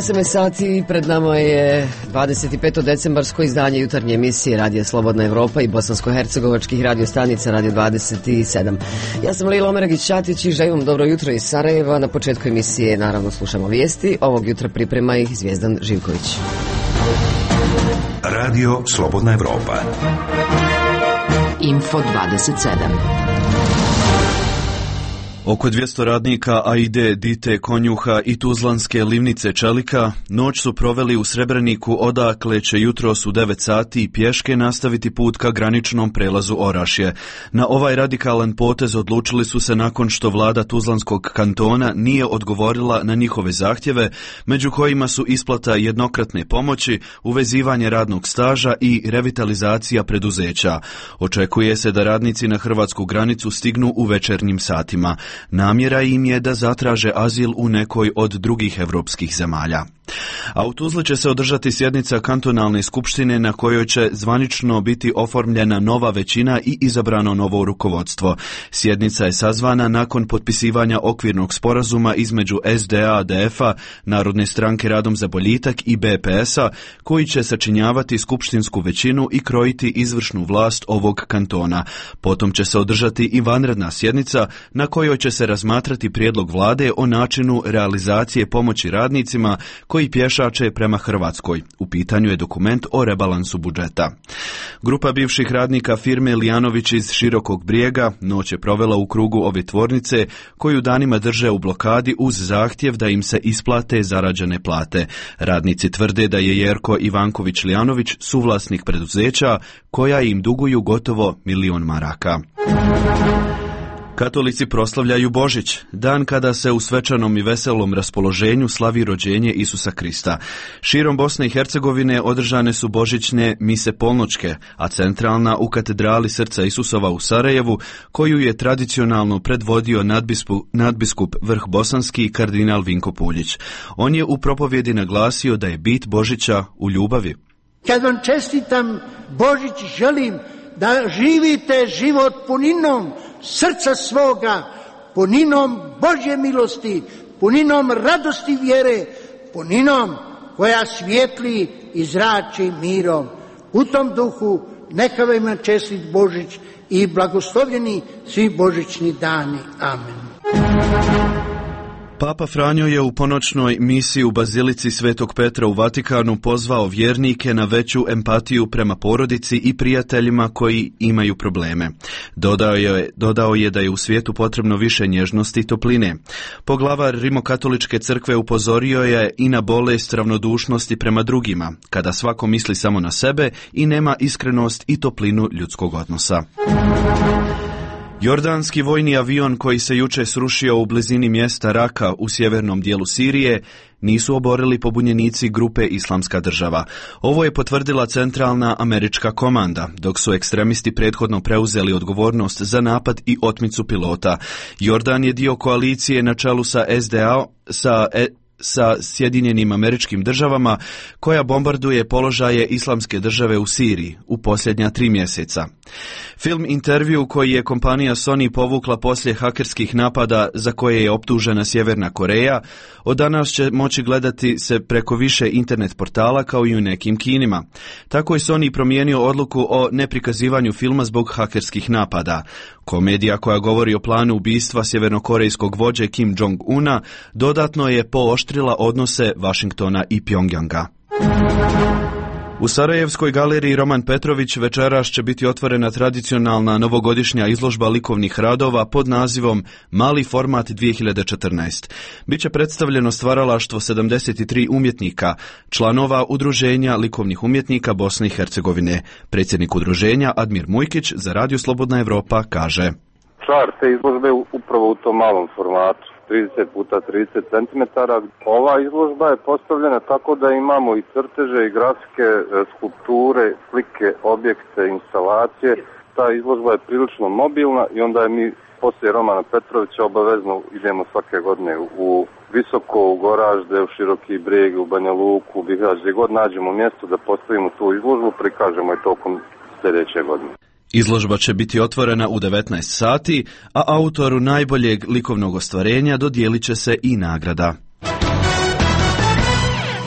8 sati, pred nama je 25. decembarsko izdanje jutarnje emisije Radija Slobodna Evropa i bosansko-hercegovačkih radio stanica Radio 27. Ja sam Lila Omeragić-Ćatić i želim vam dobro jutro iz Sarajeva. Na početku emisije naravno slušamo vijesti. Ovog jutra priprema ih Zvijezdan Živković. Radio Slobodna Evropa. Info 27. Oko 200 radnika AID, Dite, Konjuha i Tuzlanske livnice Čelika noć su proveli u Srebreniku, odakle će jutros u 9 sati pješke nastaviti put ka graničnom prelazu Orašje. Na ovaj radikalan potez odlučili su se nakon što vlada Tuzlanskog kantona nije odgovorila na njihove zahtjeve, među kojima su isplata jednokratne pomoći, uvezivanje radnog staža i revitalizacija preduzeća. Očekuje se da radnici na hrvatsku granicu stignu u večernjim satima. Namjera im je da zatraže azil u nekoj od drugih evropskih zemalja. A u Tuzli će se održati sjednica kantonalne skupštine na kojoj će zvanično biti oformljena nova većina i izabrano novo rukovodstvo. Sjednica je sazvana nakon potpisivanja okvirnog sporazuma između SDA-DF-a, Narodne stranke Radom za boljitak i BPS-a, koji će sačinjavati skupštinsku većinu i krojiti izvršnu vlast ovog kantona. Potom će se održati i vanredna sjednica na kojoj će se razmatrati prijedlog vlade o načinu realizacije pomoći radnicima koji pješače prema Hrvatskoj. U pitanju je dokument o rebalansu budžeta. Grupa bivših radnika firme Lijanović iz Širokog Brijega noć je provela u krugu ove tvornice koju danima drže u blokadi uz zahtjev da im se isplate zarađene plate. Radnici tvrde da je Jerko Ivanković Lijanović suvlasnik preduzeća koja im duguju gotovo 1.000.000 maraka. Katolici proslavljaju Božić, dan kada se u svečanom i veselom raspoloženju slavi rođenje Isusa Krista. Širom Bosne i Hercegovine održane su božićne mise polnoćke, a centralna u katedrali Srca Isusova u Sarajevu, koju je tradicionalno predvodio nadbiskup Vrh Bosanski kardinal Vinko Puljić. On je u propovjedi naglasio da je bit Božića u ljubavi. Kad vam čestitam Božić, želim da živite život puninom srca svoga, puninom Božje milosti, puninom radosti vjere, puninom koja svijetli i zrači mirom. U tom duhu neka vam je čestit Božić i blagoslovljeni svi božićni dani. Amen. Papa Franjo je u ponoćnoj misiji u Bazilici Svetog Petra u Vatikanu pozvao vjernike na veću empatiju prema porodici i prijateljima koji imaju probleme. Dodao je da je u svijetu potrebno više nježnosti i topline. Poglavar Rimokatoličke crkve upozorio je i na bolest ravnodušnosti prema drugima, kada svako misli samo na sebe i nema iskrenost i toplinu ljudskog odnosa. Jordanski vojni avion koji se jučer srušio u blizini mjesta Raka u sjevernom dijelu Sirije nisu oborili pobunjenici grupe Islamska država. Ovo je potvrdila centralna američka komanda, dok su ekstremisti prethodno preuzeli odgovornost za napad i otmicu pilota. Jordan je dio koalicije na čelu sa SDA, sa Sjedinjenim Američkim Državama, koja bombarduje položaje Islamske države u Siriji u posljednja 3 mjeseca. Film Intervju koji je kompanija Sony povukla poslije hakerskih napada za koje je optužena Sjeverna Koreja, od danas će moći gledati se preko više internet portala kao i u nekim kinima. Tako je Sony promijenio odluku o neprikazivanju filma zbog hakerskih napada. Komedija koja govori o planu ubistva sjevernokorejskog vođe Kim Jong-una dodatno je pooštrila odnose Vašingtona i Pjongjanga. U Sarajevskoj galeriji Roman Petrović večeras će biti otvorena tradicionalna novogodišnja izložba likovnih radova pod nazivom Mali format 2014. Biće predstavljeno stvaralaštvo 73 umjetnika, članova Udruženja likovnih umjetnika Bosne i Hercegovine. Predsjednik udruženja Admir Mujkić za Radio Slobodna Evropa kaže: Čar te izložbe upravo u tom malom formatu. 30 puta 30 cm. Ova izložba je postavljena tako da imamo i crteže i grafike, skulpture, slike, objekte, instalacije. Ta izložba je prilično mobilna i onda je mi poslije Romana Petrovića obavezno idemo svake godine u Visoko, u Goražde, u Široki Brijeg, u Banja Luku, u Bihać, gdje god nađemo mjesto da postavimo tu izložbu, prikažemo je tokom sljedeće godine. Izložba će biti otvorena u 19 sati, a autoru najboljeg likovnog ostvarenja dodijelit će se i nagrada.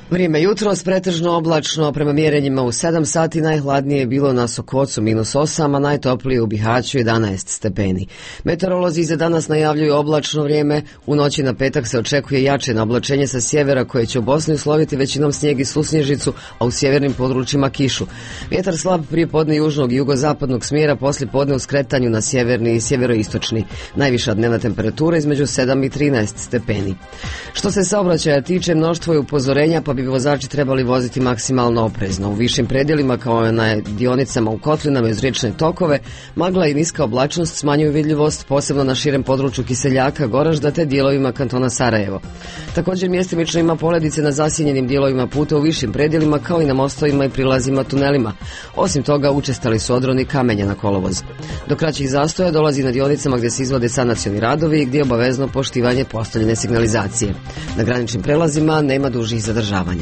Vrijeme jutros pretežno oblačno, prema mjerenjima u 7 sati najhladnije je bilo na Sokocu -8, a najtoplije u Bihaću 11 stepeni. Meteorolozi za danas najavljuju oblačno vrijeme, u noći na petak se očekuje jače naoblačenje sa sjevera koje će u Bosni usloviti većinom snijeg i susnježicu, a u sjevernim područjima kišu. Vjetar slab prije podne južnog i jugozapadnog smjera, poslije podne u skretanju na sjeverni i sjeveroistočni. Najviša dnevna temperatura između 7 i 13 stepeni. Što se saobraćaja tiče, mnoštvo je upozorenja pa bi vozači trebali voziti maksimalno oprezno. U višim predjelima kao na dionicama u kotlinama iz riječne tokove, magla i niska oblačnost smanjuju vidljivost, posebno na širem području Kiseljaka, Goražda te dijelovima kantona Sarajevo. Također mjestimično ima poledice na zasjenjenim dijelovima puta u višim predjelima kao i na mostovima i prilazima tunelima. Osim toga učestali su odroni kamenja na kolovoz. Do kraćih zastoja dolazi na dionicama gdje se izvode sanacioni radovi i gdje je obavezno poštivanje postavljene signalizacije. Na graničnim prelazima nema dužih zadržavanja.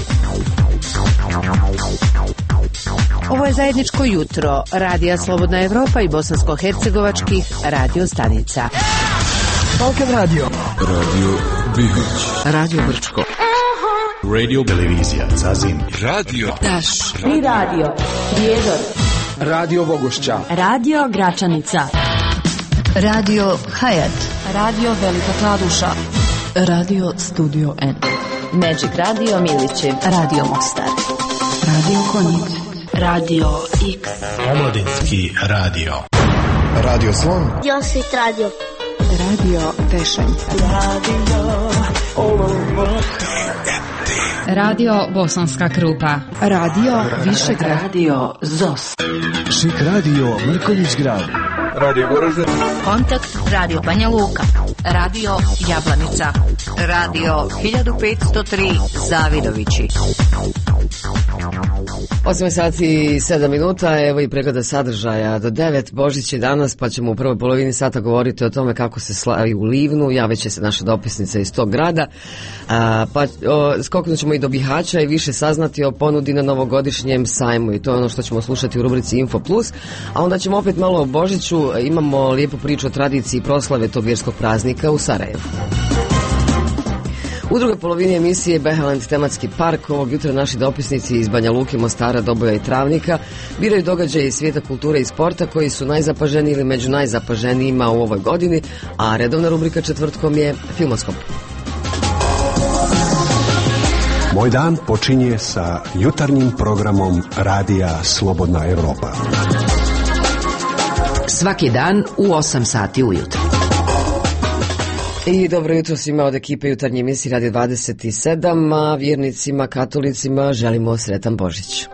Ovo je zajedničko jutro Radija Slobodna Evropa i bosansko-hercegovačkih radio stanica. Balkan Radio, Radio Bihać, Radio Brčko, Radio Televizija Zazin, Radio Taš, Tri Radio, Prijedor, Radio Bogošća, Radio Gračanica, Radio Hayat, Radio Velika Kladuša, Radio Studio N, Magic Radio Miliće, Radio Mostar, Radio Konjic, Radio X, Omladinski radio, Radio Slon, Josit Radio, Radio Tešanj, Radio Bosanska Krupa, Radio Višegrad, Radio ZOS, Šik Radio Mrkonjić Grad, Radio Goražde, Kontakt Radio Banja Luka, Radio Jablanica, Radio 1503 Zavidovići. 8 sati i 7 minuta, evo i pregleda sadržaja do 9. Božić je danas, pa ćemo u prvoj polovini sata govoriti o tome kako se slavi u Livnu, javit će se naša dopisnica iz tog grada, skoknut ćemo i do Bihaća i više saznati o ponudi na novogodišnjem sajmu i to je ono što ćemo slušati u rubrici Info Plus, a onda ćemo opet malo o Božiću, imamo lijepu priču o tradiciji proslave tog vjerskog praznika u Sarajevu. U drugoj polovini emisije Beheland tematski park. Ovog jutra naši dopisnici iz Banja Luke, Mostara, Doboja i Travnika biraju događaje iz svijeta kulture i sporta koji su najzapaženiji ili među najzapaženijima u ovoj godini, a redovna rubrika četvrtkom je Filmoskop. Moj dan počinje sa jutarnjim programom Radija Slobodna Evropa. Svaki dan u 8 sati ujutro. I dobro jutro svima od ekipe jutarnje emisije Radio 27, a vjernicima, katolicima želimo sretan Božić.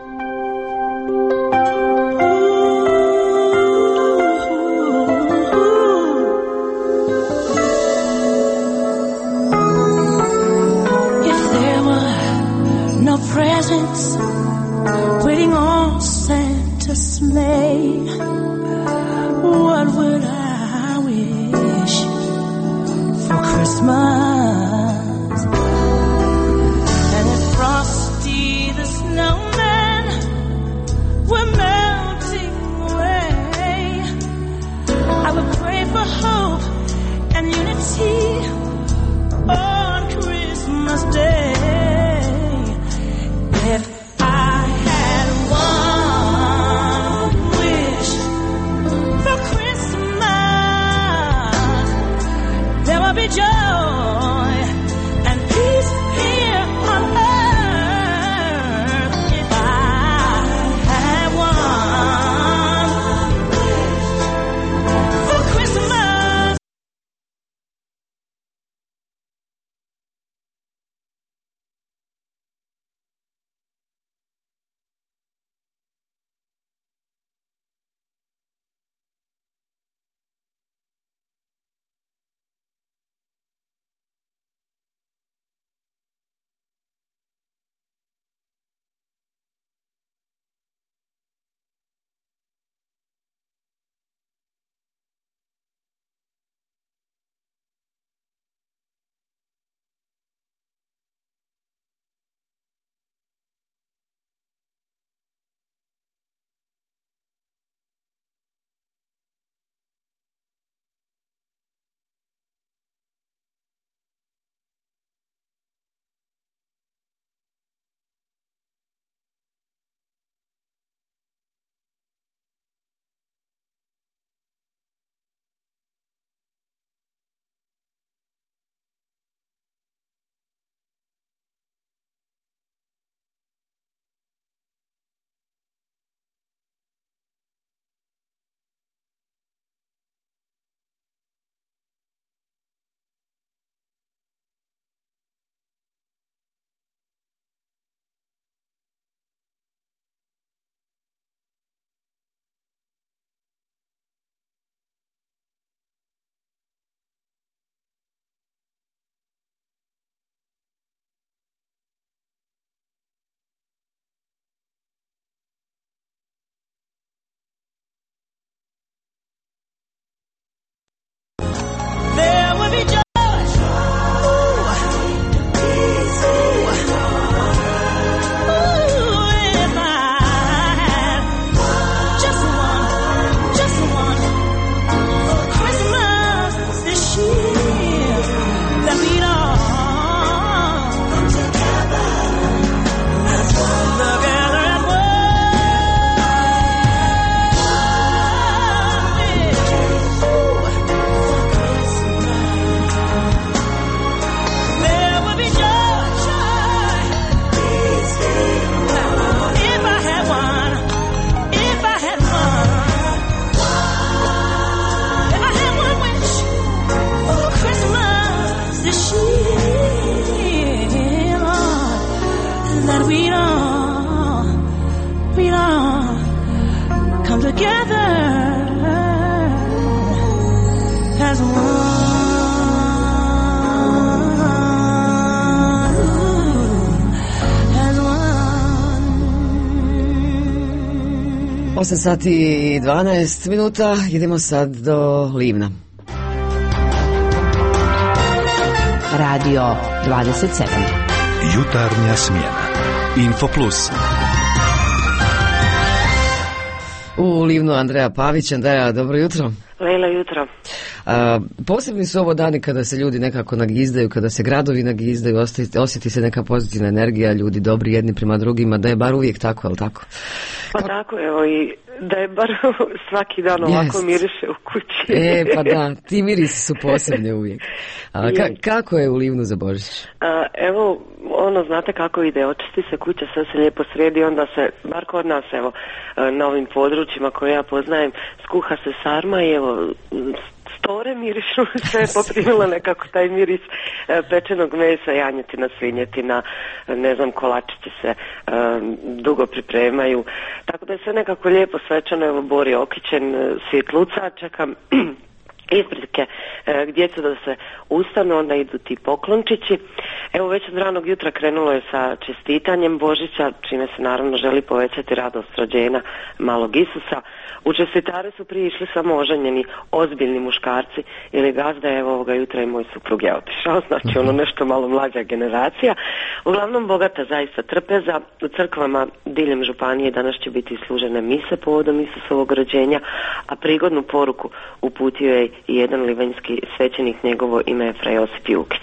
If there were no presents waiting on Santa's sleigh, what would I wish for Christmas? And if Frosty the Snowman were melting away, I would pray for hope and unity on Christmas Day. If I had one wish for Christmas, there would be joy and peace here on earth. If I had one wish for Christmas. together as one. 8 sati i 12 minuta, idemo sad do Livna. Radio 27. Jutarnja smjena. Info Plus. U Livnu Andreja Pavić. Andreja, dobro jutro. Lejla, jutro. Posebni su ovo dani kada se ljudi nekako nagizdaju, kada se gradovi nagizdaju, osjeti se neka pozitivna energija, ljudi dobri jedni prema drugima, da je bar uvijek tako, je li tako? Pa tako, evo, i da je bar svaki dan ovako miriše u kući. Pa da, ti mirisi su posebni uvijek. Kako je u Livnu za Božić? Evo, znate kako ide, očisti se kuća, sve se lijepo sredi, onda se, bar kod nas, evo, na ovim područjima koje ja poznajem, skuha se sarma i evo, store mirišu, sve je poprimilo nekako taj miris pečenog mesa, janjetina, svinjetina, ne znam, kolačići se dugo pripremaju, tako da je sve nekako lijepo svečano, evo, Bor je okićen, svjetluca, čekam ispritke djecu da se ustanu, onda idu ti poklončići. Evo, već od ranog jutra krenulo je sa čestitanjem Božića, čime se naravno želi povećati radost rođenja malog Isusa. U čestitare su prije išli samo oženjeni ozbiljni muškarci ili gazda, evo ovoga jutra i moj suprug je otišao, znači nešto malo mlađa generacija. Uglavnom bogata zaista trpeza, u crkvama diljem županije danas će biti služene mise povodom Isusovog rođenja, a prigodnu poruku uputio je i jedan livanjski svećenik, njegovo ime je Fra Josip Jukić.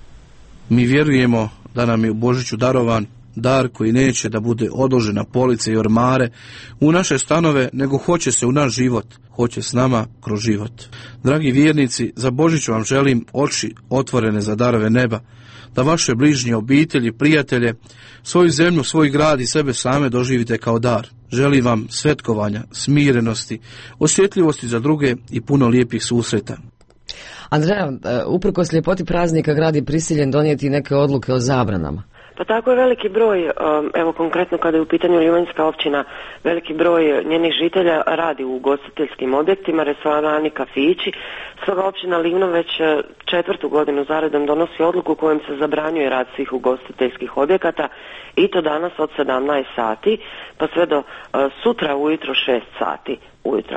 Mi vjerujemo da nam je u Božiću darovan dar koji neće da bude odložen na police i ormare u naše stanove, nego hoće se u naš život, hoće s nama kroz život. Dragi vjernici, za Božić vam želim oči otvorene za darove neba, da vaše bližnje obitelji, prijatelje, svoju zemlju, svoj grad i sebe same doživite kao dar. Želim vam svetkovanja, smirenosti, osjetljivosti za druge i puno lijepih susreta. Andreja, uprkos ljepoti praznika grad je prisiljen donijeti neke odluke o zabranama. Pa tako je veliki broj, evo konkretno kada je u pitanju Livanjska općina, veliki broj njenih žitelja radi u ugostiteljskim objektima, restorani, kafići. Stoga općina Livno već 4. godinu zaredom donosi odluku kojom se zabranjuje rad svih ugostiteljskih objekata i to danas od 17 sati pa sve do sutra ujutro 6 sati ujutro.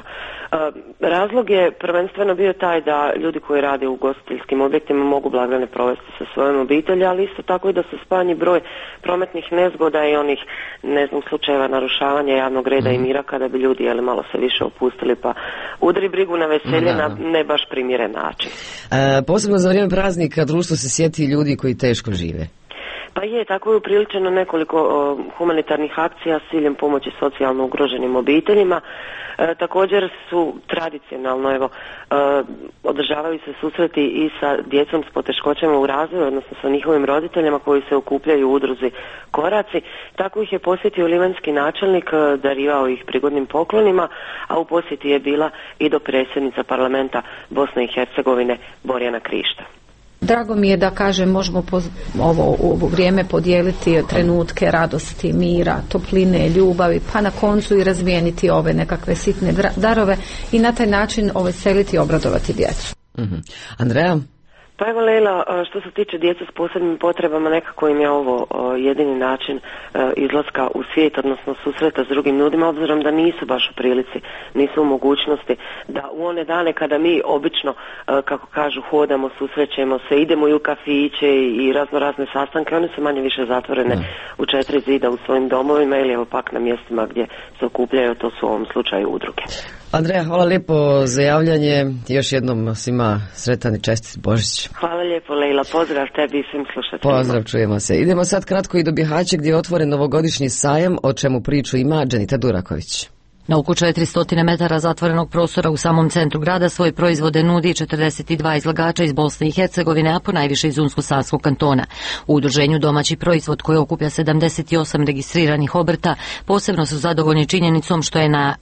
Razlog je prvenstveno bio taj da ljudi koji rade u ugostiteljskim objektima mogu blagdane provesti sa svojom obitelji, ali isto tako i da se smanji broj prometnih nezgoda i onih, ne znam, slučajeva narušavanja javnog reda i mira kada bi ljudi malo se više opustili pa udri brigu na veselje na ne baš primjeren način. Posebno za vrijeme praznika društvo se sjeti ljudi koji teško žive. Pa je, tako je upriličeno nekoliko humanitarnih akcija s ciljem pomoći socijalno ugroženim obiteljima. Također su tradicionalno, održavaju se susreti i sa djecom s poteškoćama u razvoju, odnosno sa njihovim roditeljima koji se okupljaju u udruzi Koraci. Tako ih je posjetio livanjski načelnik, darivao ih prigodnim poklonima, a u posjeti je bila i dopredsjednica parlamenta Bosne i Hercegovine Borjana Krišta. Drago mi je da možemo ovo vrijeme podijeliti trenutke radosti, mira, topline, ljubavi, pa na koncu i razmijeniti ove nekakve sitne darove i na taj način veseliti i obradovati djecu. Andreja? Pa evo Lejla, što se tiče djece s posebnim potrebama, nekako im je ovo jedini način izlaska u svijet, odnosno susreta s drugim ljudima, obzirom da nisu baš u prilici, nisu u mogućnosti da u one dane kada mi obično, kako kažu, hodamo, susrećemo se, idemo i u kafiće i razne sastanke, one su manje više zatvorene u 4 zida u svojim domovima ili evo pak na mjestima gdje se okupljaju, to su u ovom slučaju udruge. Andreja, hvala lijepo za javljanje. Još jednom svima sretan i čestit Božić. Hvala lijepo, Lejla. Pozdrav tebi i svim slušateljima. Pozdrav, čujemo se. Idemo sad kratko i do Bihaća gdje je otvoren novogodišnji sajam, o čemu priču ima Dženita Duraković. Na oko 400 metara zatvorenog prostora u samom centru grada svoje proizvode nudi 42 izlagača iz Bosne i Hercegovine, a ponajviše iz Unsko-Sanskog kantona. U udruženju Domaći proizvod, koje okuplja 78 registriranih obrta, posebno su zadovoljni činjenicom što je na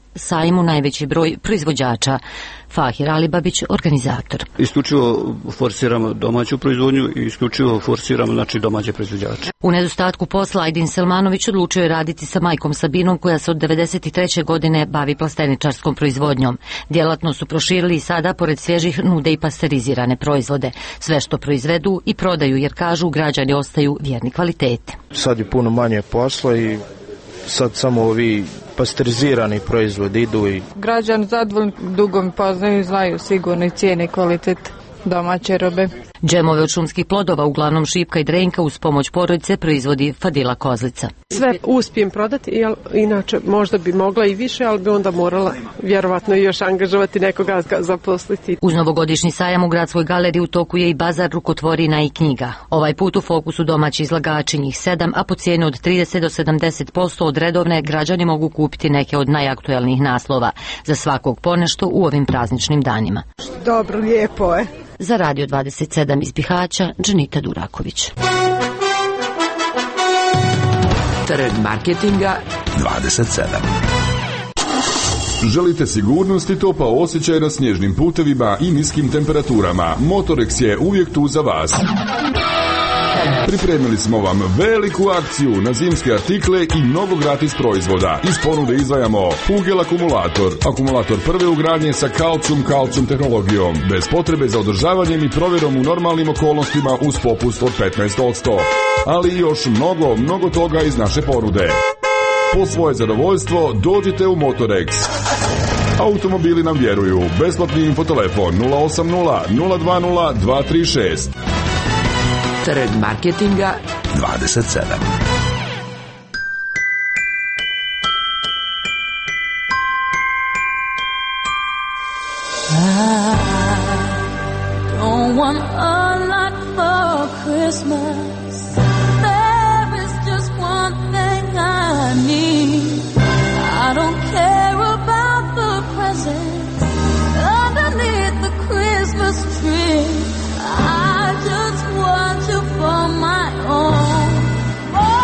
sajmu najveći broj proizvođača. Fahir Alibabić, organizator. Isključivo forsiramo domaću proizvodnju i isključivo forsiramo domaće proizvođače. U nedostatku posla Ajdin Selmanović odlučio je raditi sa majkom Sabinom koja se od 93. godine bavi plasteničarskom proizvodnjom. Djelatnost su proširili i sada pored svježih nude i pasterizirane proizvode. Sve što proizvedu i prodaju jer kažu građani ostaju vjerni kvalitete. Sad je puno manje posla i sad samo ovi pasterizirani proizvodi idu i... Građani zadovoljni, dugo mi poznaju, znaju sigurno i cijene i kvalitet domaće robe. Džemove od šumskih plodova, uglavnom šipka i drenka, uz pomoć porodice proizvodi Fadila Kozlica. Sve uspijem prodati, inače možda bi mogla i više, ali bi onda morala vjerovatno još angažovati nekoga zaposliti. Uz novogodišnji sajam u Gradskoj galeriji u toku je i bazar rukotvorina i knjiga. Ovaj put u fokusu domaći izlagači, njih 7, a po cijenu od 30 do 70% od redovne građani mogu kupiti neke od najaktuelnijih naslova. Za svakog ponešto u ovim prazničnim danima. Dobro, lijepo je. Za Radio 27 iz Bihaća, Dženita Duraković. Trend marketinga 27. Želite sigurnost i topao osjećaj na snježnim putevima i niskim temperaturama? Motorex je uvijek tu za vas. Pripremili smo vam veliku akciju na zimske artikle i mnogo gratis proizvoda. Iz ponude izdvajamo Hugel akumulator. Akumulator prve ugradnje sa kalcijum tehnologijom. Bez potrebe za održavanjem i provjerom u normalnim okolnostima uz popust od 15%. Ali još mnogo toga iz naše ponude. Po svoje zadovoljstvo dođite u Motorex. Automobili nam vjeruju. Besplatni infotelefon 080 020 236. Trend marketinga 27. I don't want a lot for Christmas. There is just one thing I need. I don't care about the presents underneath the Christmas tree. I just want you for my own.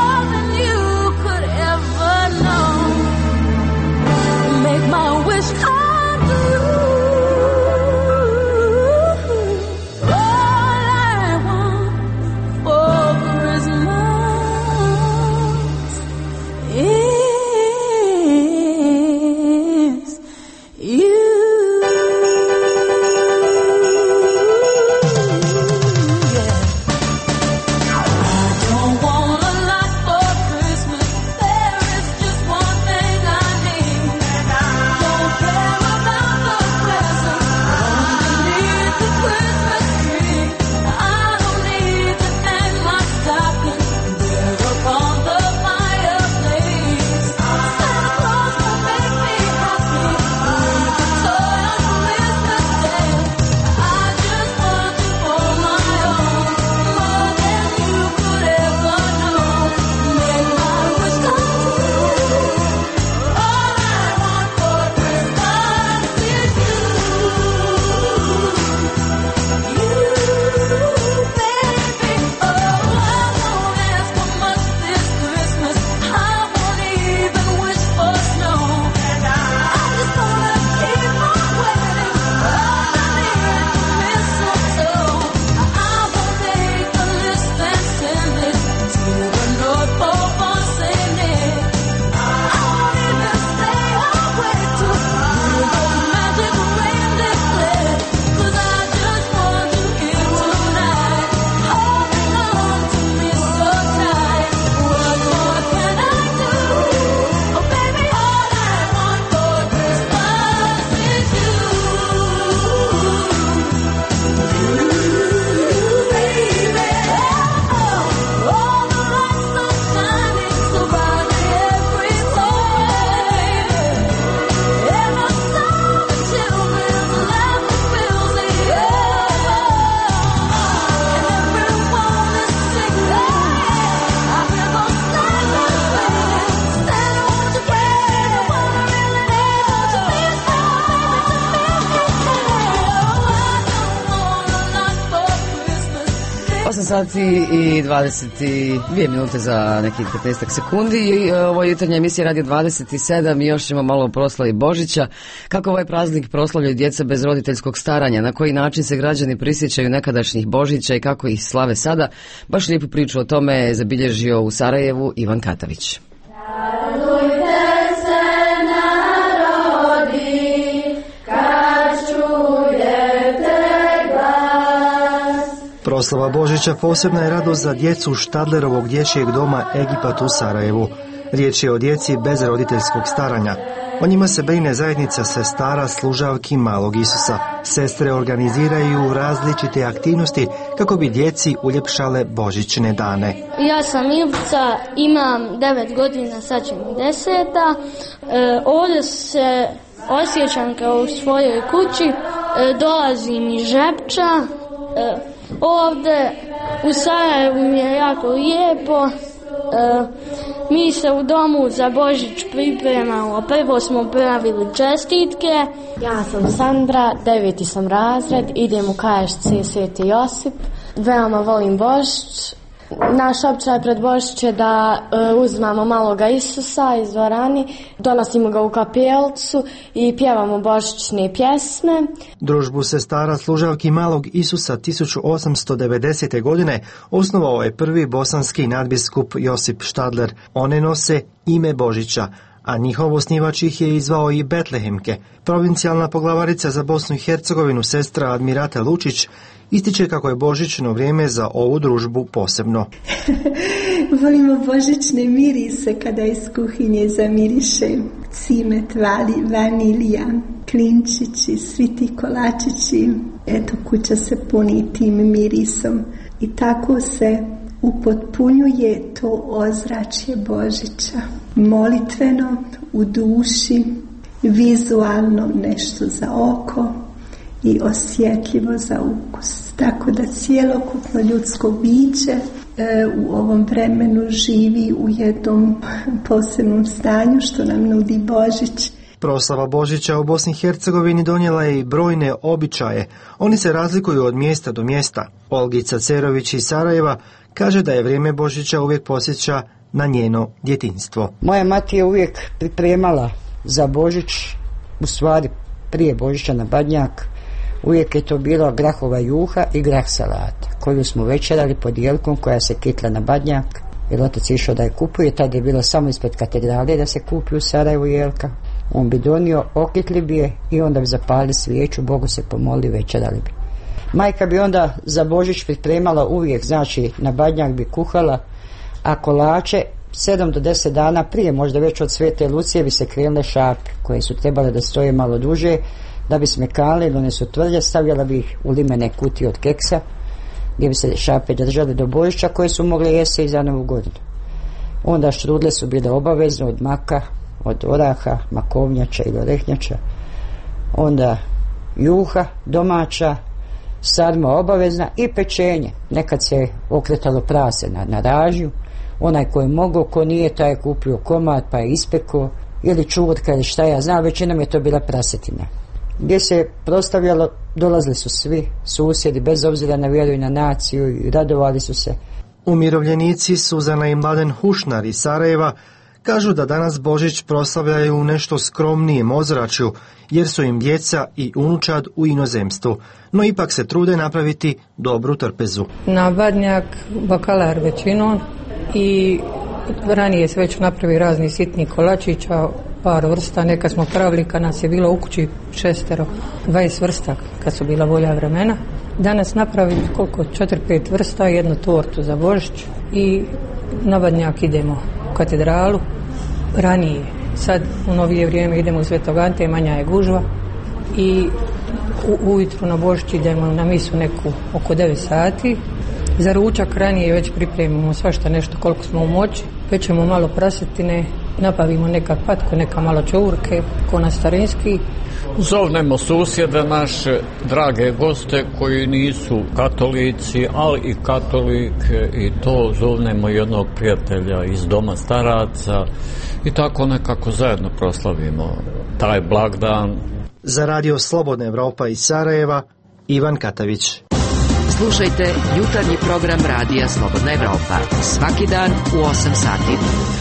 sati i 22 minute za nekih 15 sekundi. Ovo je jutarnja emisija Radio 27 i još ćemo malo o proslavi Božića. Kako ovaj praznik proslavljaju djeca bez roditeljskog staranja, na koji način se građani prisjećaju nekadašnjih Božića i kako ih slave sada. Baš lijepu priču o tome je zabilježio u Sarajevu Ivan Katavić. Proslava Božića posebna je radost za djecu Štadlerovog dječjeg doma Egipat u Sarajevu. Riječ je o djeci bez roditeljskog staranja. O njima se brine zajednica sestara služavki Malog Isusa. Sestre organiziraju različite aktivnosti kako bi djeci uljepšale božićne dane. Ja sam Ivca, imam 9 godina, sad će mi 10. Ovdje se osjećam kao u svojoj kući, dolazim iz Žepča. Ovdje u Sarajevu mi je jako lijepo. Mi se u domu za Božić pripremamo. Prvo smo pravili čestitke. Ja sam Sandra, 9. sam razred, idem u KSC Sveti Josip. Veoma volim Božić. Naš običaj pred Božić je da uzmamo maloga Isusa iz dvorani, donosimo ga u kapelcu i pjevamo božićne pjesme. Družbu sestara služavki Malog Isusa 1890. godine osnovao je prvi bosanski nadbiskup Josip Štadler. One nose ime Božića, a njihov osnivač ih je izvao i Betlehemke. Provincijalna poglavarica za Bosnu i Hercegovinu, sestra Admirata Lučić, ističe kako je božićno vrijeme za ovu družbu posebno. Volimo božićne mirise kada iz kuhinje zamiriše cimet, vanilija, klinčići, svi ti kolačići. Eto, kuća se puni tim mirisom i tako se upotpunjuje to ozračje Božića. Molitveno, u duši, vizualno nešto za oko i osjetljivo za ukus. Tako da cijelokupno ljudsko biće u ovom vremenu živi u jednom posebnom stanju što nam nudi Božić. Proslava Božića u Bosni i Hercegovini donijela je i brojne običaje. Oni se razlikuju od mjesta do mjesta. Olgica Cerović iz Sarajeva kaže da je vrijeme Božića uvijek podsjeća na njeno djetinjstvo. Moja mati je uvijek pripremala za Božić, u stvari prije Božića na Badnjak, uvijek je to bila grahova juha i grah salata, koju smo večerali pod jelkom koja se kitla na Badnjak, jer otac išao da je kupuje, tada je bilo samo ispred katedrale da se kupi u Sarajevu jelka. On bi donio, okitli bi je i onda bi zapalili svijeću, Bogu se pomolili, večerali bi. Majka bi onda za Božić pripremala uvijek, znači na Badnjak bi kuhala, a kolače 7 do 10 dana prije, možda već od Svete Lucije, bi se krenule šape koje su trebale da stoje malo duže, da bi smekale, da one su tvrde, stavljala bi ih u limene kutije od keksa gdje bi se šape držale do Božića koje su mogle jesti i za Novu godinu. Onda štrudle su bile obavezne od maka, od oraha, makovnjača ili orehnjača. Onda juha domaća, sarma obavezna i pečenje. Nekad se okretalo prase na ražnju. Onaj ko je mogao, ko nije, taj je kupio komad pa je ispekao, ili čurka ili šta ja znam, većinom je to bila prasetina. Gdje se prostavljalo, dolazili su svi susjedi bez obzira na vjeru i na naciju i radovali su se. Umirovljenici Suzana i Mladen Hušnar iz Sarajeva kažu da danas Božić proslavljaju u nešto skromnijem ozračju jer su im djeca i unučad u inozemstvu, no ipak se trude napraviti dobru trpezu. Na Badnjak bakalar većinom i ranije se već napravi razni sitni kolačića, par vrsta, neka smo pravili kad nas je bilo u kući 20 vrsta kad su bila bolja vremena. Danas napravili koliko 4-5 vrsta, jednu tortu za Božić i na Badnjak idemo u katedralu. Ranije, sad u novije vrijeme idemo u Svetog Ante, manja je gužva i ujutru na Božić idemo na misu neku oko 9 sati. Za ručak ranije već pripremimo svašta nešto koliko smo u moći, pečemo malo prasetine, napavimo neka patko, neka malo čurke, ko na starinski. Zovnemo susjede naše, drage goste koji nisu katolici, ali i katolike, i to zovnemo jednog prijatelja iz doma staraca i tako nekako zajedno proslavimo taj blagdan. Za Radio Slobodna Evropa iz Sarajeva, Ivan Katavić. Slušajte jutarnji program Radija Slobodna Evropa svaki dan u 8 sati.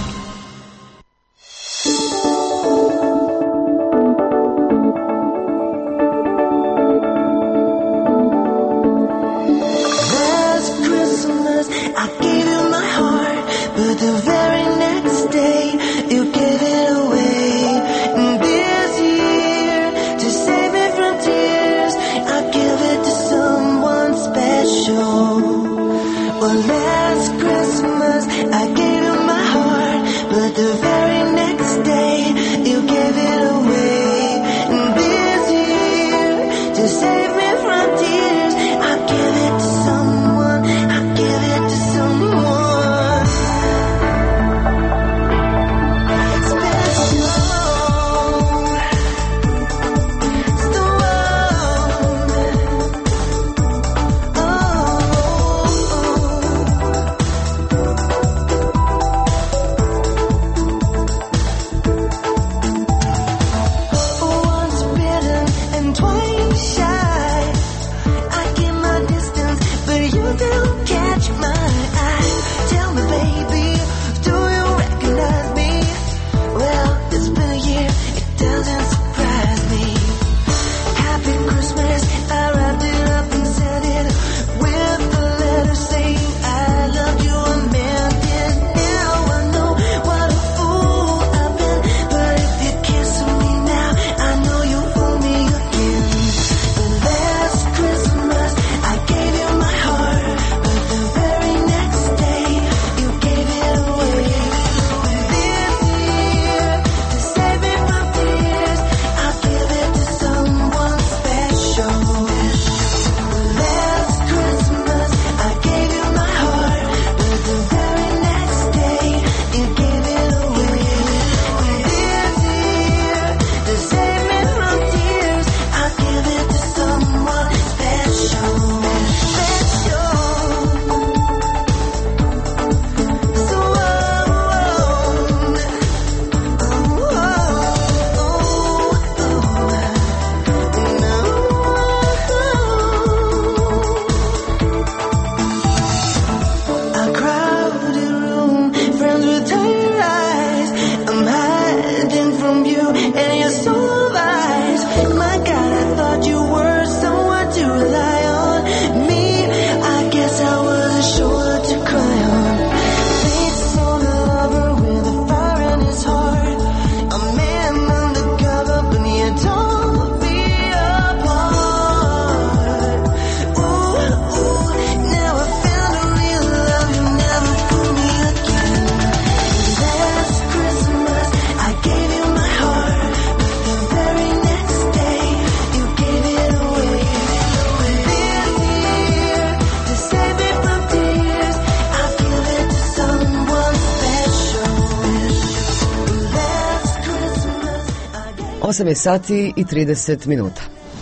Osam je sati i 30 minuta.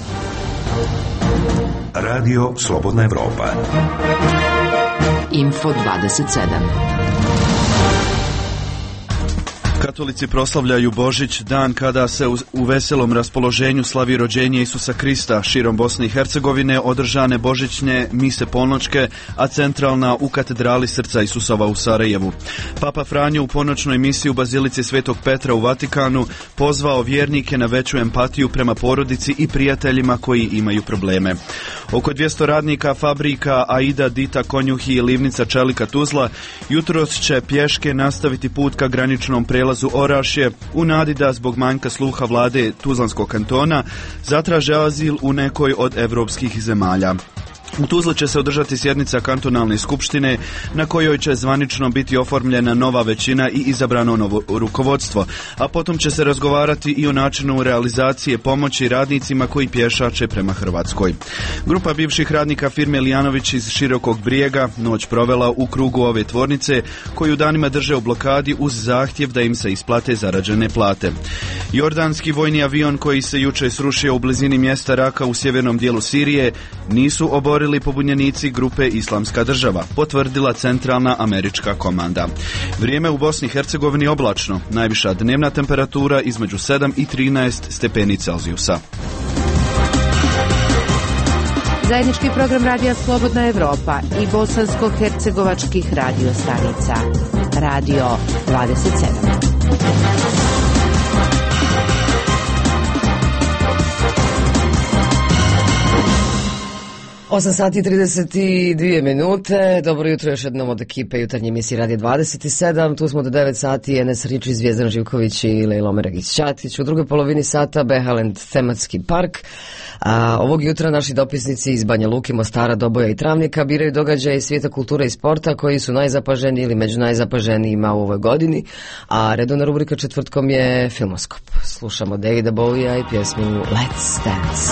Radio Slobodna Evropa. Info 27. Katolici proslavljaju Božić, dan kada se u veselom raspoloženju slavi rođenje Isusa Krista. Širom Bosne i Hercegovine održane božićne mise polnoćke, a centralna u katedrali Srca Isusova u Sarajevu. Papa Franjo u ponoćnoj misiji u Bazilici Svetog Petra u Vatikanu pozvao vjernike na veću empatiju prema porodici i prijateljima koji imaju probleme. Oko 200 radnika fabrika Aida, Dita, Konjuhi i Livnica Čelika Tuzla jutros će pješke nastaviti put ka graničnom prelazu Orašje u nadi da zbog manjka sluha vlade Tuzlanskog kantona zatraže azil u nekoj od evropskih zemalja. U Tuzli će se održati sjednica kantonalne skupštine na kojoj će zvanično biti oformljena nova većina i izabrano novo rukovodstvo, a potom će se razgovarati i o načinu realizacije pomoći radnicima koji pješače prema Hrvatskoj. Grupa bivših radnika firme Lijanović iz Širokog Brijega noć provela u krugu ove tvornice koju danima drže u blokadi uz zahtjev da im se isplate zarađene plate. Jordanski vojni avion koji se juče srušio u blizini mjesta Raka u sjevernom dijelu Sirije nisu oborili pobunjenici grupe Islamska država, potvrdila centralna američka komanda. Vrijeme u Bosni i Hercegovini oblačno, najviša dnevna temperatura između 7 i 13 stepeni Celzijusa. Zajednički program Radija Slobodna Evropa i bosansko-hercegovačkih radio stanica. Radio 27. 8 sati i 32 minute. Dobro jutro još jednom od ekipe jutarnje emisije Radio 27. Tu smo do 9 sati. Enes Ričić, Zvijezdan Živković i Lejla Omeragić-Ćatić. U drugoj polovini sata Behaland tematski park. Ovog jutra naši dopisnici iz Banja Luke, Mostara, Doboja i Travnika biraju događaje iz svijeta kulture i sporta koji su najzapaženiji ili među najzapaženijima u ovoj godini. A redovna rubrika četvrtkom je Filmoskop. Slušamo Davida Bowija i pjesmu Let's Dance.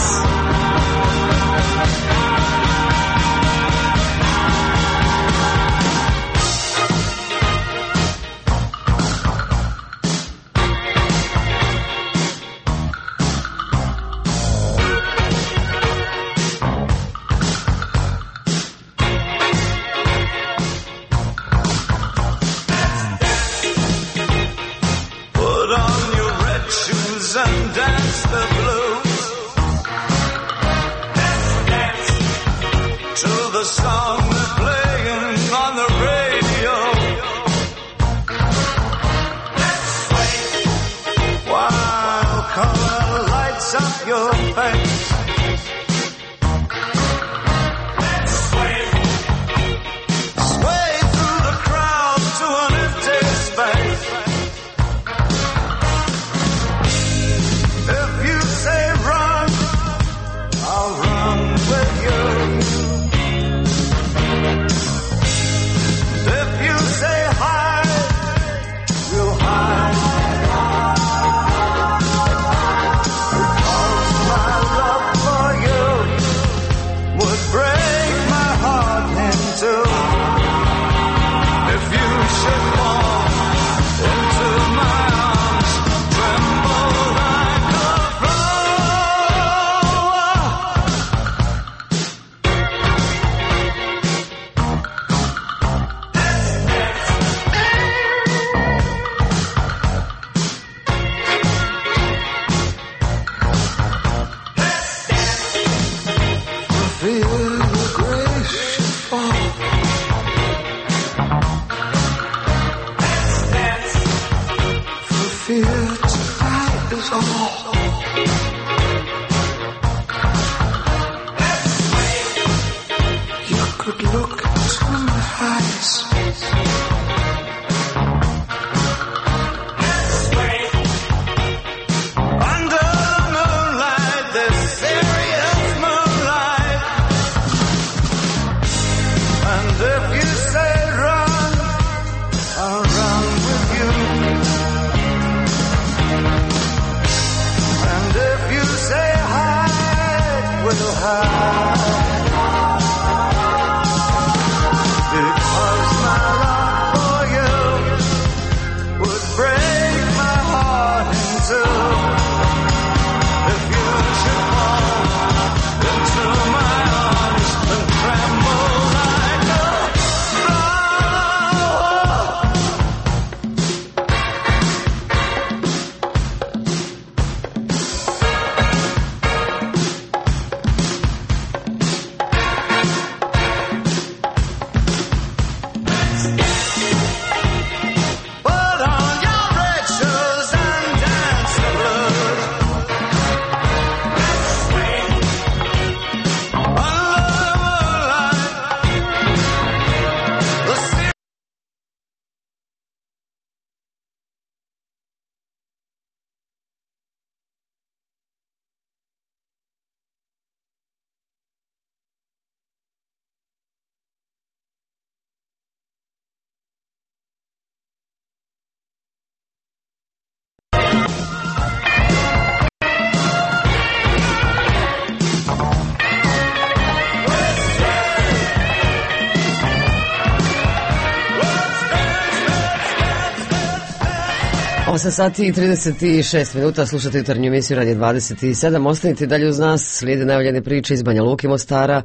Osam sati i 36 minuta, slušate jutarnju emisiju Radio 27. Ostanite dalje uz nas, slijede najavljene priče iz Banja Luke, Mostara,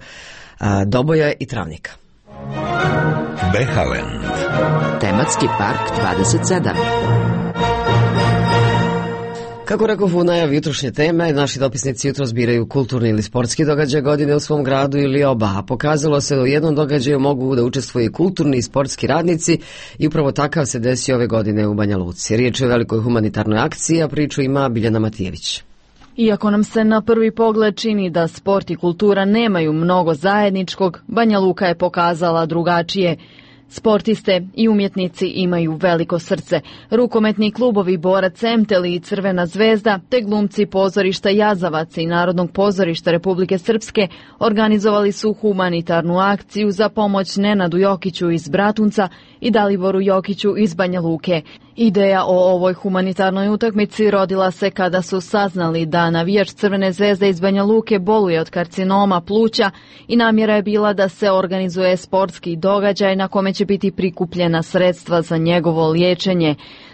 Doboja i Travnika. Behaland. Tematski park 27. Kako rekao u najavi jutrošnje teme, naši dopisnici jutro zbiraju kulturni ili sportski događaj godine u svom gradu ili oba, a pokazalo se da u jednom događaju mogu da učestvuju kulturni i sportski radnici i upravo takav se desio ove godine u Banja Luci. Riječ je o velikoj humanitarnoj akciji, a priču ima Biljana Matijević. Iako nam se na prvi pogled čini da sport i kultura nemaju mnogo zajedničkog, Banja Luka je pokazala drugačije. Sportiste i umjetnici imaju veliko srce. Rukometni klubovi Borac Emteli i Crvena zvezda, te glumci pozorišta Jazavac i Narodnog pozorišta Republike Srpske organizovali su humanitarnu akciju za pomoć Nenadu Jokiću iz Bratunca i Daliboru Jokiću iz Banja Luke. Ideja o ovoj humanitarnoj utakmici rodila se kada su saznali da navijač Crvene zvezde iz Banja Luke boluje od karcinoma pluća i namjera je bila da se organizuje sportski događaj na kome će biti prikupljena sredstva za njegovo liječenje.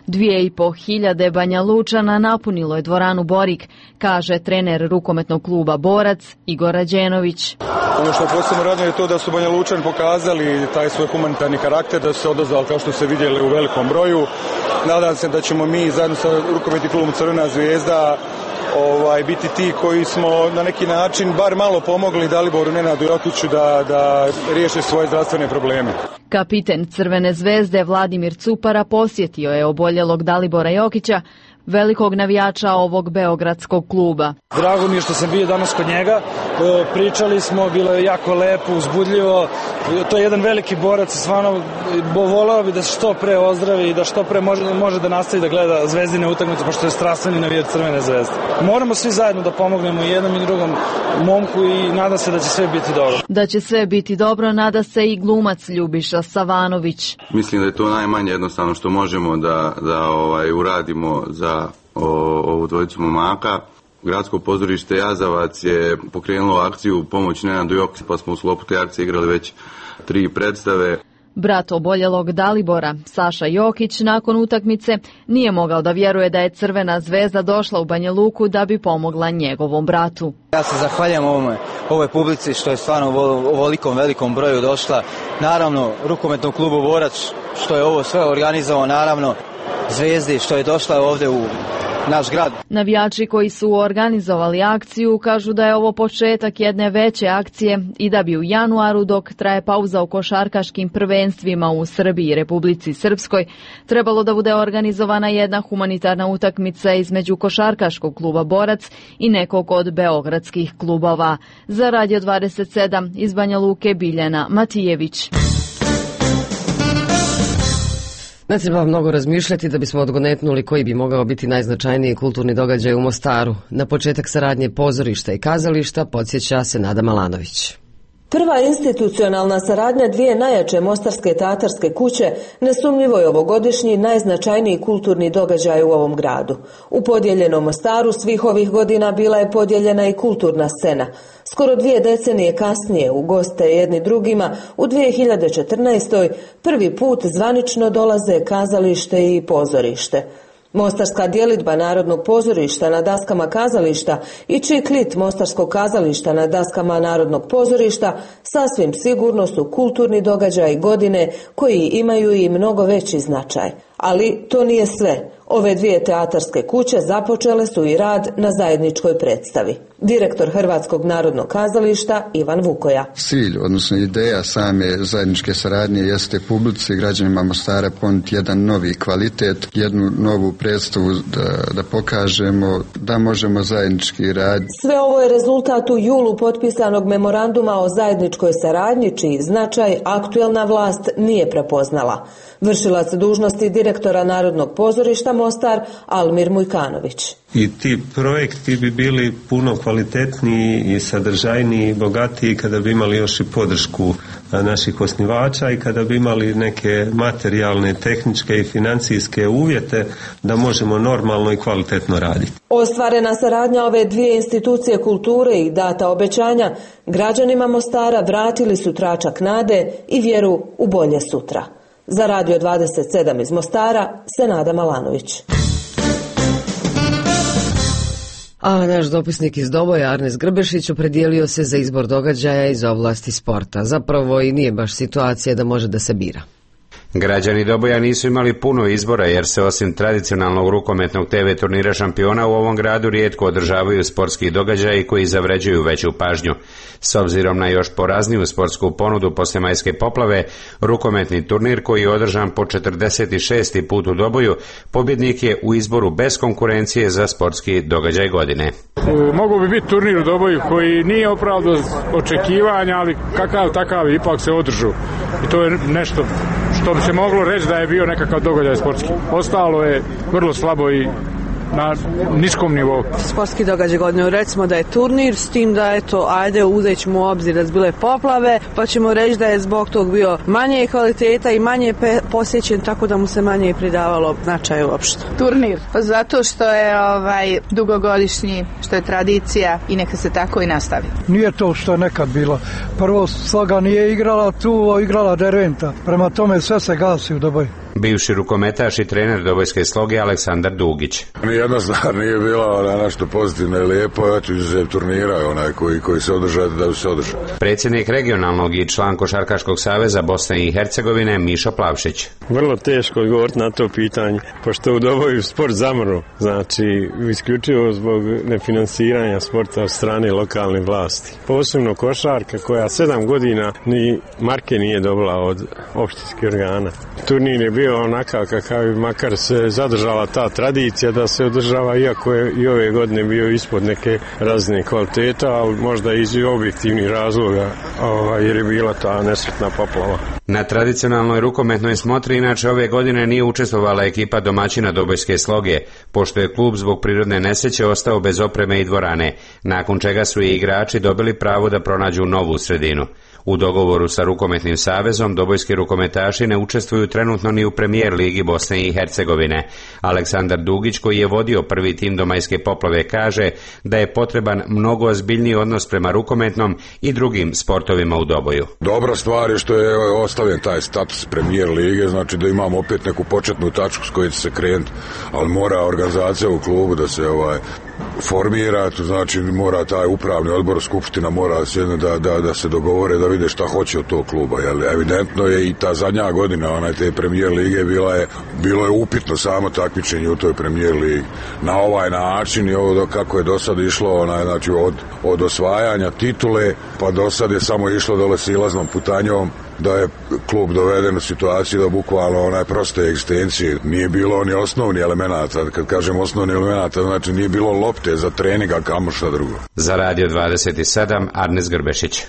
2.500 Banja Lučana napunilo je dvoranu Borik, kaže trener rukometnog kluba Borac Igor Rađenović. Ono što posebno radno je to da su Banja Lučani pokazali taj svoj humanitarni karakter, da su se odazvali kao što se vidjeli u velikom broju. Nadam se da ćemo mi zajedno sa rukometnim klubom Crvena zvezda biti ti koji smo na neki način bar malo pomogli Daliboru Nenadu Jokiću da riješe svoje zdravstvene probleme. Kapiten Crvene zvezde Vladimir Cupara posjetio je oboljelog Dalibora Jokića, velikog navijača ovog beogradskog kluba. Drago mi je što sam bio danas kod njega, pričali smo, bilo je jako lepo, uzbudljivo, to je jedan veliki borac, stvarno voleo bi da se što pre ozdravi i da što pre može da nastavi da gleda zvezdine utakmice, pošto je strastveni navijač Crvene zvezde. Moramo svi zajedno da pomognemo i jednom i drugom momku i nadam se da će sve biti dobro. Da će sve biti dobro, nada se i glumac Ljubiša Savanović. Mislim da je to najmanje jednostavno što možemo da uradimo za ovu dvojicu momaka. Gradsko pozorište Jazavac je pokrenulo akciju pomoć Nenadu Jokiću, pa smo u sklopu te akcije igrali već 3 predstave. Brat oboljelog Dalibora, Saša Jokić, nakon utakmice nije mogao da vjeruje da je Crvena zvezda došla u Banja Luku da bi pomogla njegovom bratu. Ja se zahvaljujem ovoj publici što je stvarno u ovolikom velikom broju došla. Naravno, rukometnom klubu Borac što je ovo sve organizovao, naravno Zvezdi što je došla ovdje u naš grad. Navijači koji su organizovali akciju kažu da je ovo početak jedne veće akcije i da bi u januaru, dok traje pauza u košarkaškim prvenstvima u Srbiji i Republici Srpskoj, trebalo da bude organizovana jedna humanitarna utakmica između košarkaškog kluba Borac i nekog od beogradskih klubova. Za Radio 27 iz Banja Luke Biljana Matijević. Ne treba mnogo razmišljati da bismo odgonetnuli koji bi mogao biti najznačajniji kulturni događaj u Mostaru. Na početak saradnje pozorišta i kazališta podsjeća se Nada Malanović. Prva institucionalna saradnja dvije najjače mostarske teatarske kuće nesumnjivo je ovogodišnji najznačajniji kulturni događaj u ovom gradu. U podijeljenom Mostaru svih ovih godina bila je podijeljena i kulturna scena. Skoro 2 decenije kasnije u goste jedni drugima u 2014. prvi put zvanično dolaze kazalište i pozorište. Mostarska djelidba Narodnog pozorišta na daskama kazališta i čiklit Mostarskog kazališta na daskama Narodnog pozorišta sasvim sigurno su kulturni događaji godine koji imaju i mnogo veći značaj. Ali to nije sve. Ove dvije teatarske kuće započele su i rad na zajedničkoj predstavi. Direktor Hrvatskog narodnog kazališta Ivan Vukoja. Cilj, odnosno ideja same zajedničke saradnje jeste publici, građanima Mostara ponuditi jedan novi kvalitet, jednu novu predstavu da pokažemo da možemo zajednički raditi. Sve ovo je rezultat u julu potpisanog memoranduma o zajedničkoj saradnji, čiji značaj aktuelna vlast nije prepoznala. Vršilac dužnosti direktora Narodnog pozorišta Mostar Almir Mujkanović. I ti projekti bi bili puno kvalitetniji i sadržajniji i bogatiji kada bi imali još i podršku naših osnivača i kada bi imali neke materijalne, tehničke i financijske uvjete da možemo normalno i kvalitetno raditi. Ostvarena saradnja ove dvije institucije kulture i data obećanja građanima Mostara vratili su tračak nade i vjeru u bolje sutra. Za Radio 27 iz Mostara, Senada Malanović. A naš dopisnik iz Doboja, Arnes Grbešić, opredijelio se za izbor događaja iz oblasti sporta. Zapravo i nije baš situacija da može da se bira. Građani Doboja nisu imali puno izbora jer se osim tradicionalnog rukometnog TV turnira šampiona u ovom gradu rijetko održavaju sportski događaji koji zavređuju veću pažnju. S obzirom na još porazniju sportsku ponudu poslije majske poplave, rukometni turnir koji je održan po 46. put u Doboju, pobjednik je u izboru bez konkurencije za sportski događaj godine. Mogu bi biti turnir u Doboju koji nije opravdao očekivanja, ali kakav takav ipak se održu. I to je nešto što bi se moglo reći da je bio nekakav događaj sportski. Ostalo je vrlo slabo i na niskom nivou. Sportski događaj godine, recimo da je turnir, s tim da eto, ajde uzet ćemo u obzir da su bile poplave, pa ćemo reći da je zbog tog bio manje kvaliteta i manje posjećen, tako da mu se manje pridavalo značaj uopšte. Turnir, pa zato što je dugogodišnji, što je tradicija i neka se tako i nastavi. Nije to što je nekad bilo. Prvo Sloga nije igrala tu, igrala Derventa. Prema tome sve se gasi u Doboju. Bivši rukometaš i trener Dobojske Sloge Aleksandar Dugić. Nijedna stvar nije bila nešto pozitivno i lijepo, eto izuzev turnira koji se održava da bi se održao. Predsjednik regionalnog i član Košarkaškog saveza Bosne i Hercegovine Mišo Plavšić. Vrlo teško odgovoriti na to pitanje, pošto u Doboju sport zamro, znači isključivo zbog nefinansiranja sporta od strane lokalne vlasti. Posebno košarka koja 7 godina ni marke nije dobila od opštinskih organa. Turnir je bio onakav kakav makar se zadržala ta tradicija da se održava, iako je i ove godine bio ispod neke razine kvaliteta, ali možda iz objektivnih razloga jer je bila ta nesretna poplava. Na tradicionalnoj rukometnoj smotri inače ove godine nije učestvovala ekipa domaćina Dobojske Sloge, pošto je klub zbog prirodne nesreće ostao bez opreme i dvorane, nakon čega su i igrači dobili pravo da pronađu novu sredinu. U dogovoru sa Rukometnim savezom dobojski rukometaši ne učestvuju trenutno ni u premijer ligi Bosne i Hercegovine. Aleksandar Dugić, koji je vodio prvi tim do majske poplave, kaže da je potreban mnogo ozbiljniji odnos prema rukometnom i drugim sportovima u Doboju. Dobra stvar je što je ostavljen taj status premijer lige, znači da imamo opet neku početnu tačku s kojoj će se krenuti, ali mora organizacija u klubu da se formira, to znači mora taj upravni odbor, skupština mora da se dogovore, da vide šta hoće od tog kluba. Jer evidentno je i ta zadnja godina te premijer lige bilo je upitno samo takmičenje u toj premijer ligi. Na ovaj način i ovo kako je do sad išlo, znači od osvajanja titule pa do sad je samo išlo dole silaznom putanjom, da je klub doveden u situaciju da bukvalno proste egzistencije. Nije bilo ni osnovni elemenata, kad kažem osnovni elemenata, znači nije bilo lopte za trening, a kamo šta drugo. Za Radio 27, Arnes Grbešić.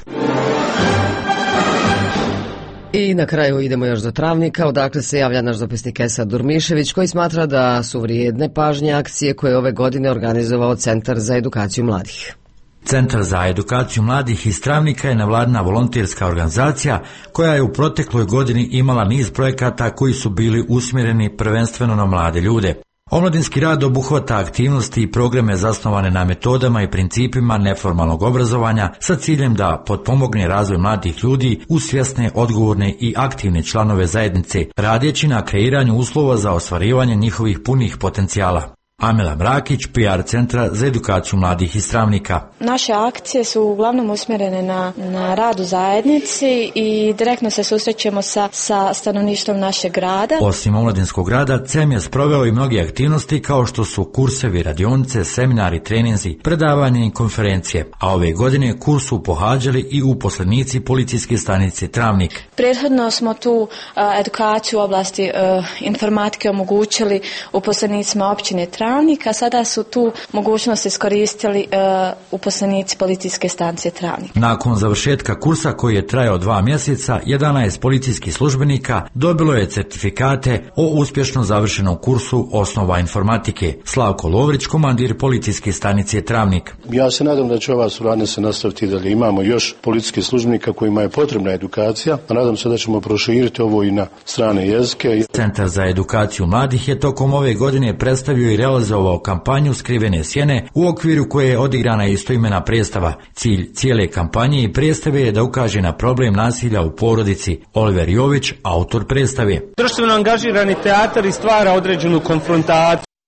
I na kraju idemo još do Travnika, odakle se javlja naš dopisnik Esad Durmišević, koji smatra da su vrijedne pažnje akcije koje ove godine organizovao Centar za edukaciju mladih. Centar za edukaciju mladih iz Travnika je nevladina volonterska organizacija koja je u protekloj godini imala niz projekata koji su bili usmjereni prvenstveno na mlade ljude. Omladinski rad obuhvata aktivnosti i programe zasnovane na metodama i principima neformalnog obrazovanja sa ciljem da potpomogne razvoj mladih ljudi u svjesne, odgovorne i aktivne članove zajednice, radeći na kreiranju uslova za ostvarivanje njihovih punih potencijala. Amela Mrakić, PR Centra za edukaciju mladih iz Travnika. Naše akcije su uglavnom usmjerene na rad u zajednici i direktno se susrećemo sa stanovništvom našeg grada. Osim omladinskog rada, CEM je sproveo i mnoge aktivnosti kao što su kursevi, radionice, seminari, treninzi, predavanje i konferencije, a ove godine kurs su pohađali i uposlenici policijske stanice Travnik. Prethodno smo tu edukaciju u oblasti informatike omogućili uposlenicima općine Travnik, a sada su tu mogućnost iskoristili uposlenici policijske stanice Travnik. Nakon završetka kursa koji je trajao 2 mjeseca, 11 policijskih službenika dobilo je certifikate o uspješno završenom kursu osnova informatike. Slavko Lovrić, komandir policijske stanice Travnik. Ja se nadam da će ova suradnja se nastaviti dalje. Imamo još policijskih službenika kojima je potrebna edukacija, a nadam se da ćemo proširiti ovo i na strane jezike. Centar za edukaciju mladih je tokom ove godine predstavio i realizovao kampanju Skrivene sjene u okviru koje je odigrana istoimena predstava. Cilj cijele kampanje i predstave je da ukaže na problem nasilja u porodici. Oliver Jović, autor predstave. Društveno angažirani teatar i stvara određenu konfrontaciju.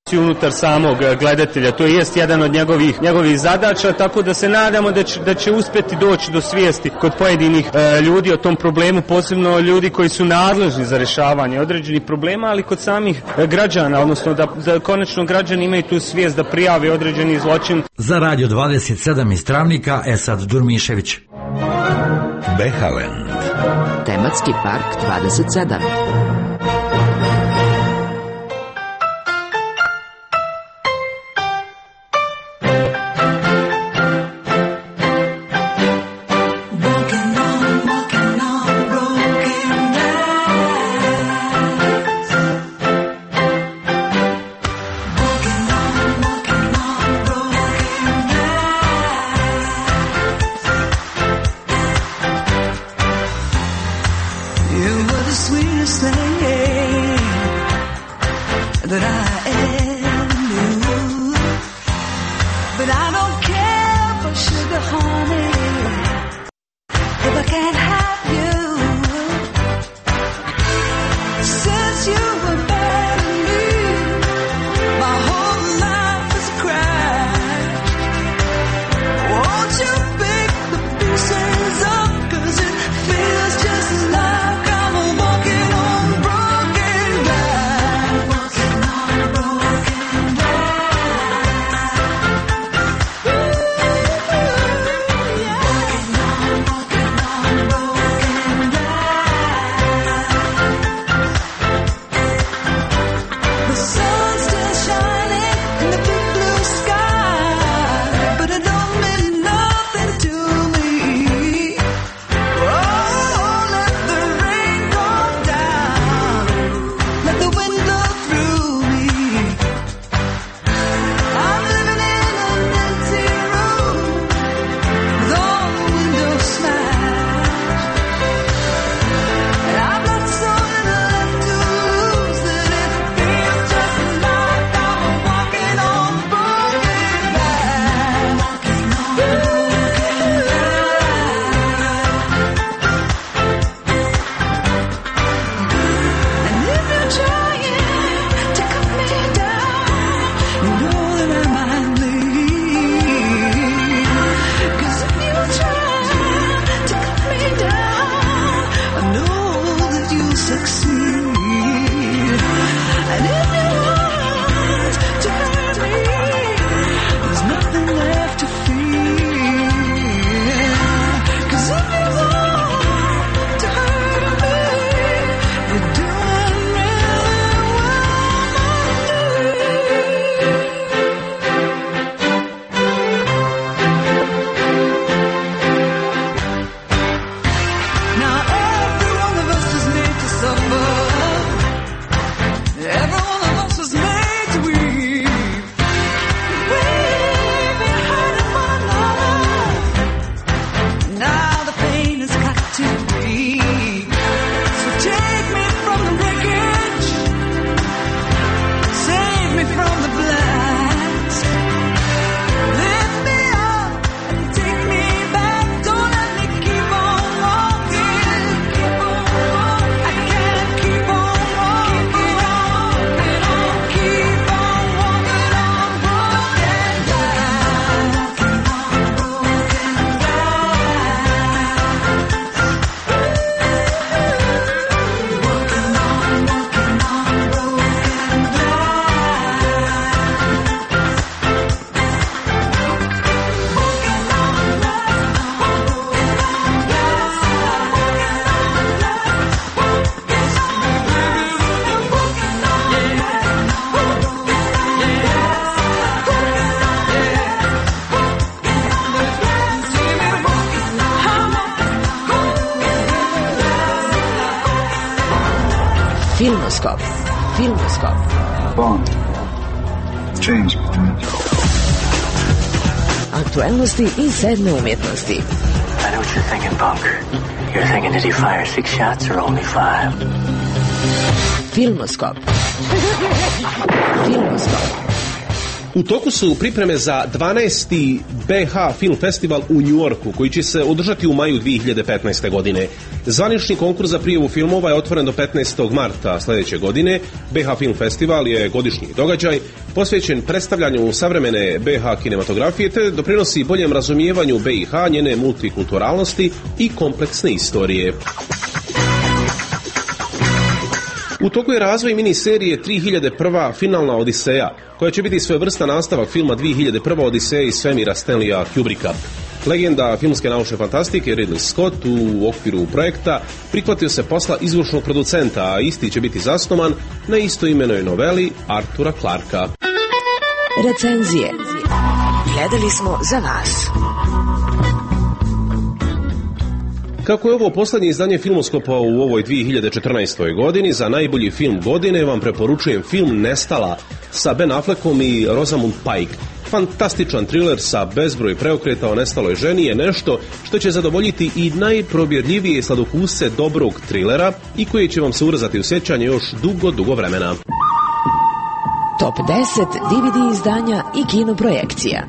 unutar samog gledatelja. To jest jedan od njegovih zadaća, tako da se nadamo da će uspeti doći do svijesti kod pojedinih ljudi o tom problemu, posebno ljudi koji su nadležni za rješavanje određenih problema, ali kod samih građana, odnosno da konačno građani imaju tu svijest da prijave određeni zločin. Za Radio 27 iz Travnika, Esad Durmišević. Behaland. Tematski park 27. Filmoskop. Bond. James Bond. Aktualnosti i sedme umjetnosti. I know what you're thinking, punk. You're thinking, did he fire 6 shots or only 5? Filmoskop. U toku su pripreme za 12. BH Film Festival u Njujorku, koji će se održati u maju 2015. godine. Zvanični konkurs za prijavu filmova je otvoren do 15. marta sljedeće godine. BH Film Festival je godišnji događaj posvećen predstavljanju savremene BH kinematografije te doprinosi boljem razumijevanju BiH, njene multikulturalnosti i kompleksne istorije. U toku je razvoj miniserije 3001. Finalna Odiseja, koja će biti svojevrstan nastavak filma 2001. Odiseja iz svemira Stanleya Kubricka. Legenda filmske naučne fantastike Ridley Scott u okviru projekta prihvatio se posla izvršnog producenta, a isti će biti zasnovan na istoimenoj noveli Artura Clarka. Recenzije. Gledali smo za vas. Kako je ovo posljednje izdanje Filmoskopa u ovoj 2014. godini, za najbolji film godine vam preporučujem film Nestala sa Ben Affleckom i Rosamund Pike. Fantastičan thriller sa bezbroj preokreta o nestaloj ženi je nešto što će zadovoljiti i najprobirljivije sladokusce dobrog trilera i koji će vam se urezati u sjećanje još dugo vremena. Top 10 DVD izdanja i kinoprojekcija.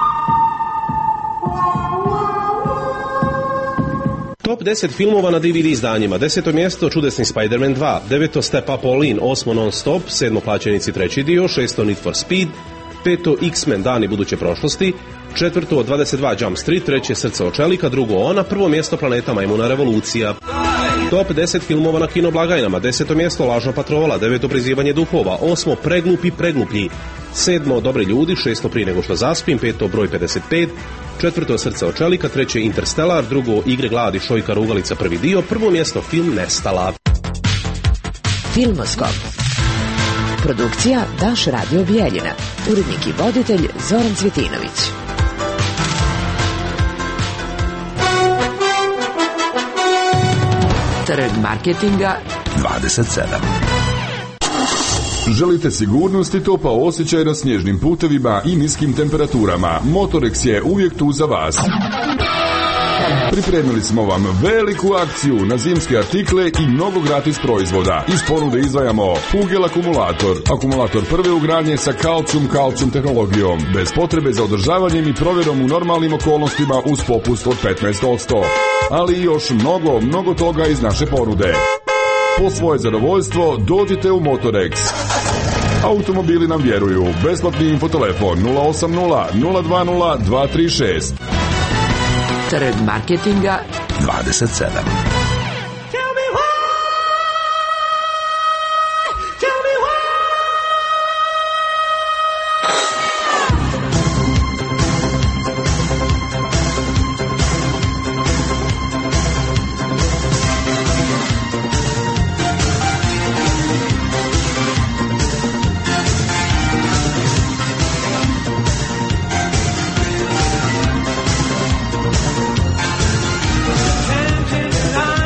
Top 10 filmova na DVD izdanjima. 10. mjesto Čudesni Spider-Man 2, 9. Step Up All In, 8. Non-Stop, 7. Plaćenici 3. dio, 6. Need for Speed, 5. X-Men Dani buduće prošlosti, 4. 22 Jump Street, 3. Srce od čelika, 2. Ona, 1. mjesto Planeta Majmuna Revolucija. Top 10 filmova na kinoblagajnama. 10. mjesto Lažna patrola, 9. Prizivanje duhova, 8. Preglupi pregluplji, 7. Dobri ljudi, 6. Prije nego što zaspim, 5. Broj 55, 4. Srce od čelika, 3. Interstellar, 2. Igre gladi Šojka Rugalica 1. dio, 1. mjesto film Nestala. Filmoskop. Produkcija Daš Radio Bijeljina. Urednik i voditelj Zoran Cvjetinović. Trg marketinga 27. Želite sigurnost i topao osjećaj na snježnim putevima i niskim temperaturama? Motorex je uvijek tu za vas. Pripremili smo vam veliku akciju na zimske artikle i mnogo gratis proizvoda. Iz ponude izdvajamo Hugel akumulator. Akumulator prve ugradnje sa kalcijum tehnologijom. Bez potrebe za održavanjem i provjerom u normalnim okolnostima uz popust od 15%. Ali i još mnogo toga iz naše ponude. Po svoje zadovoljstvo dođite u Motorex. Automobili nam vjeruju. Besplatni infotelefon 080 020 236. Trg marketinga 27. Can't take the line.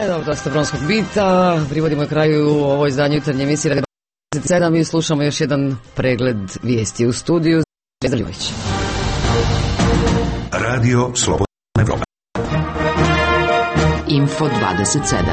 Evo, dosta bronskog bita. Privodimo kraju ovo izdanje jutarnje emisije Radio 27 i slušamo još jedan pregled vijesti u studiju. Zdravljović. Radio Slobodna Evropa. Info 27.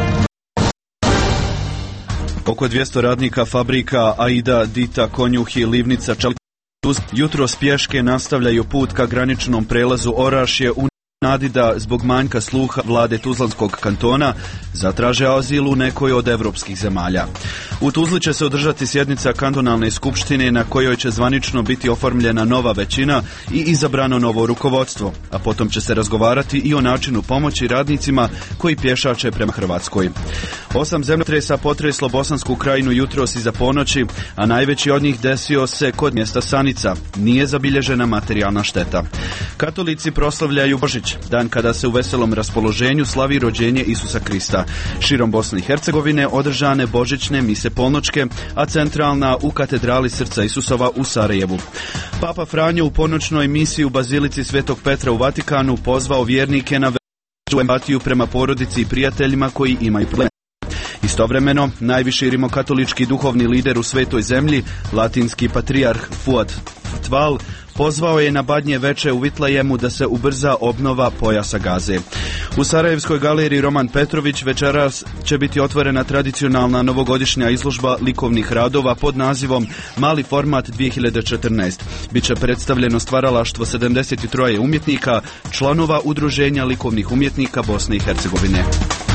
Oko 200 radnika fabrika Aida, Dita, Konjuhi, Livnica, jutro spješke nastavljaju put ka graničnom prelazu Orašje u nadi da zbog manjka sluha vlade Tuzlanskog kantona zatraže azil u nekoj od evropskih zemalja. U Tuzli će se održati sjednica kantonalne skupštine na kojoj će zvanično biti oformljena nova većina i izabrano novo rukovodstvo, a potom će se razgovarati i o načinu pomoći radnicima koji pješače prema Hrvatskoj. 8 zemljotresa potreslo Bosansku krajinu jutros iza ponoći, a najveći od njih desio se kod mjesta Sanica. Nije zabilježena materijalna šteta. Katolici proslavljaju Božić, dan kada se u veselom raspoloženju slavi rođenje Isusa Krista. Širom Bosne i Hercegovine održane božićne mise polnočke, a centralna u katedrali Srca Isusova u Sarajevu. Papa Franjo u ponoćnoj misiji u Bazilici Svetog Petra u Vatikanu pozvao vjernike na veću empatiju prema porodici i prijateljima koji imaju probleme. Istovremeno, najviši rimokatolički duhovni lider u svetoj zemlji, latinski patrijarh Fuad Tval, pozvao je na Badnje veče u Vitlajemu da se ubrza obnova pojasa Gaze. U Sarajevskoj galeriji Roman Petrović večeras će biti otvorena tradicionalna novogodišnja izložba likovnih radova pod nazivom Mali format 2014. Biće predstavljeno stvaralaštvo 73 umjetnika, članova Udruženja likovnih umjetnika Bosne i Hercegovine.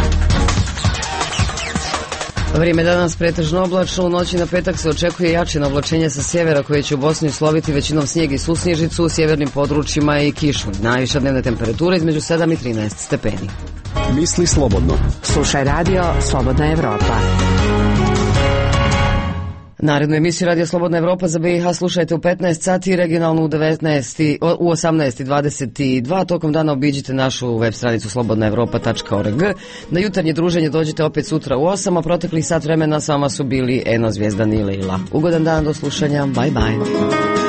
Vrijeme danas pretežno oblačno, u noći na petak se očekuje jače navlačenje sa sjevera koje će u Bosni usloviti većinom snijeg i susnježicu, u sjevernim područjima i kišu. Najviša dnevna temperatura između 7 i 13 stepeni. Misli slobodno. Slušaj radio Slobodna Evropa. Narednu emisiju Radio Slobodna Evropa za BiH slušajte u 15 sati, regionalnu u 18:22. Tokom dana obiđite našu web stranicu slobodnaevropa.org. Na jutarnje druženje dođite opet sutra u 8, a proteklih sat vremena s vama su bili Eno, Zvijezdan i Leila. Ugodan dan, do slušanja, bye bye.